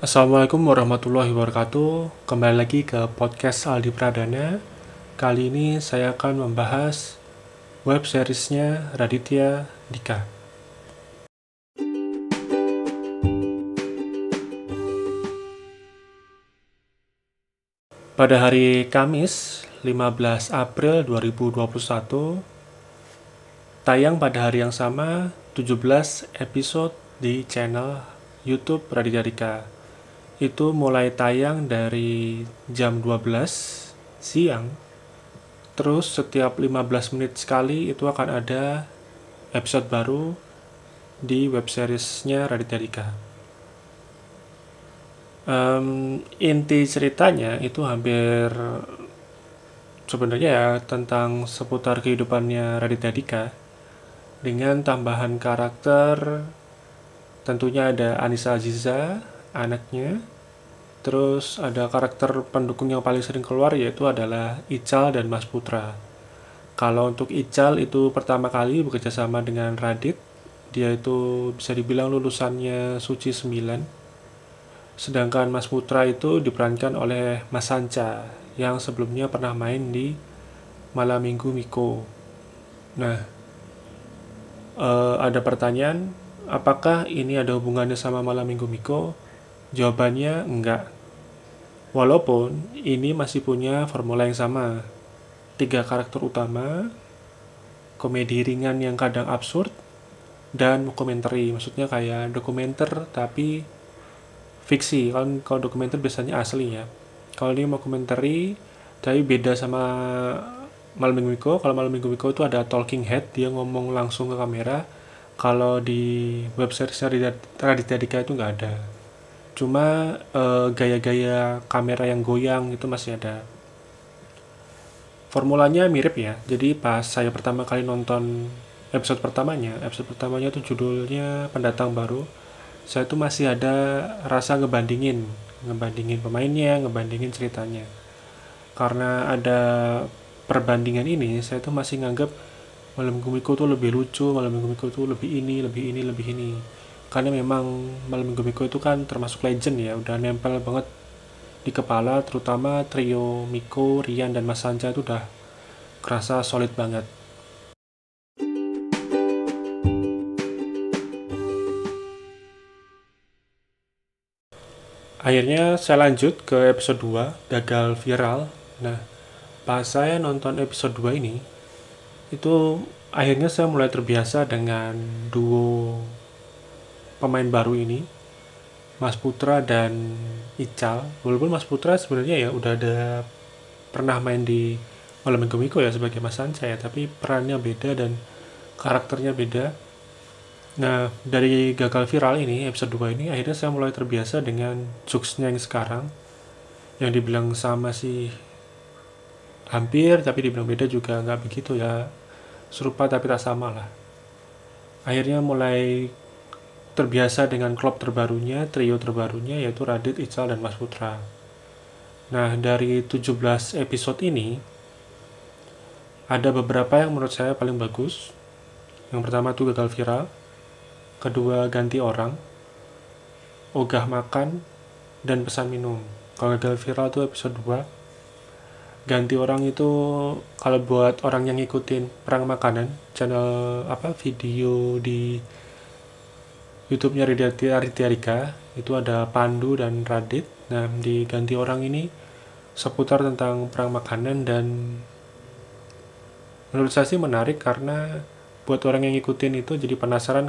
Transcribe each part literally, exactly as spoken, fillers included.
Assalamualaikum warahmatullahi wabarakatuh. Kembali lagi ke podcast Aldi Pradana. Kali ini saya akan membahas web seriesnya Raditya Dika. Pada hari Kamis, lima belas April dua ribu dua puluh satu, tayang pada hari yang sama tujuh belas episode di channel YouTube Raditya Dika. Itu mulai tayang dari jam dua belas siang. Terus setiap lima belas menit sekali itu akan ada episode baru di web seriesnya Raditya Dika. Um, inti ceritanya itu hampir sebenarnya ya tentang seputar kehidupannya Raditya Dika dengan tambahan karakter. Tentunya ada Anissa Aziza, anaknya. Terus ada karakter pendukung yang paling sering keluar, yaitu adalah Ical dan Mas Putra. Kalau untuk Ical itu pertama kali bekerja sama dengan Radit. Dia itu bisa dibilang lulusannya Suci sembilan. Sedangkan Mas Putra itu diperankan oleh Mas Sanca, yang sebelumnya pernah main di Malam Minggu Miko. Nah, eh, ada pertanyaan, apakah ini ada hubungannya sama Malam Minggu Miko? Jawabannya enggak. Walaupun ini masih punya formula yang sama. Tiga karakter utama, komedi ringan yang kadang absurd, dan dokumenter. Maksudnya kayak dokumenter tapi fiksi. Kalau kalau dokumenter biasanya asli ya. Kalau ini dokumenter tapi beda sama Malam Minggu Miko. Kalau Malam Minggu Miko itu ada talking head, dia ngomong langsung ke kamera. Kalau di web seriesnya Raditya Dika itu nggak ada. Cuma uh, gaya-gaya kamera yang goyang itu masih ada. Formulanya mirip ya. Jadi pas saya pertama kali nonton episode pertamanya, episode pertamanya itu judulnya Pendatang Baru. Saya tuh masih ada rasa ngebandingin, ngebandingin pemainnya, ngebandingin ceritanya. Karena ada perbandingan ini, saya tuh masih nganggep Malam Minggu Miko tuh lebih lucu, Malam Minggu Miko tuh lebih ini, lebih ini, lebih ini. Karena memang Malam Minggu Miko itu kan termasuk legend ya, udah nempel banget di kepala, terutama trio Miko, Rian, dan Mas Sanca itu udah kerasa solid banget. Akhirnya saya lanjut ke episode dua, gagal viral. Nah, pas saya nonton episode dua ini, itu akhirnya saya mulai terbiasa dengan duo pemain baru ini, Mas Putra dan Ical. Walaupun Mas Putra sebenarnya ya udah ada pernah main di Malam Minggu Miko ya sebagai Mas Sanca ya, tapi perannya beda dan karakternya beda. Nah, dari gagal viral ini, episode dua ini, akhirnya saya mulai terbiasa dengan jokesnya yang sekarang. Yang dibilang sama sih hampir, tapi dibilang beda juga nggak begitu ya. Serupa tapi tak sama lah. Akhirnya mulai terbiasa dengan klub terbarunya, trio terbarunya, yaitu Radit, Ical, dan Mas Putra. Nah, dari tujuh belas episode ini, ada beberapa yang menurut saya paling bagus. Yang pertama itu gagal viral, kedua ganti orang, ogah makan, dan pesan minum. Kalau gagal viral itu episode dua. Ganti orang itu kalau buat orang yang ngikutin perang makanan, channel apa video di YouTube-nya Raditya Dika, itu ada Pandu dan Radit. Nah, di ganti orang ini seputar tentang perang makanan, dan menurut saya sih menarik karena buat orang yang ngikutin itu jadi penasaran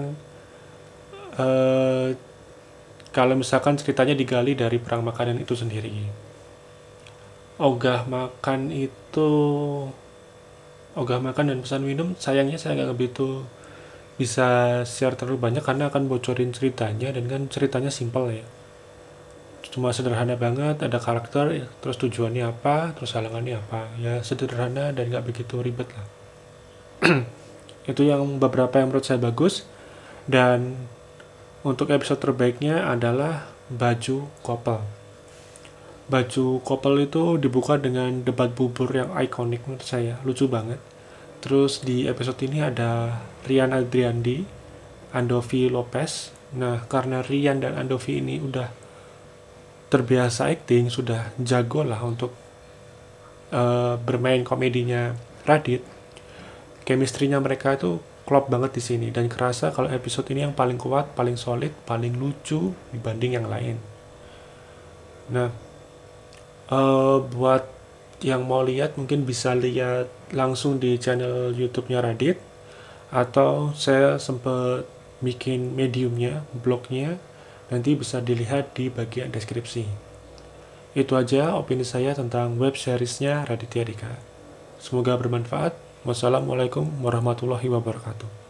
eh, kalau misalkan ceritanya digali dari perang makanan itu sendiri. Ogah makan itu ogah makan dan pesan minum, sayangnya saya nggak begitu bisa share terlalu banyak karena akan bocorin ceritanya, dan kan ceritanya simpel ya, cuma sederhana banget, ada karakter, terus tujuannya apa, terus halangannya apa, ya sederhana dan nggak begitu ribet lah. Itu yang beberapa yang menurut saya bagus. Dan untuk episode terbaiknya adalah baju couple. Baju couple itu dibuka dengan debat bubur yang ikonik menurut saya, lucu banget. Terus di episode ini ada Rian Adriandi, Andovi Lopez. Nah, karena Rian dan Andovi ini udah terbiasa acting, sudah jago lah untuk uh, bermain komedinya Radit. Chemistry-nya mereka itu klop banget di sini, dan kerasa kalau episode ini yang paling kuat, paling solid, paling lucu dibanding yang lain. Nah, uh, buat yang mau lihat mungkin bisa lihat langsung di channel YouTube-nya Radit, atau saya sempat bikin mediumnya, blognya, nanti bisa dilihat di bagian deskripsi. Itu aja opini saya tentang web seriesnya Raditya Dika. Semoga bermanfaat. Wassalamualaikum warahmatullahi wabarakatuh.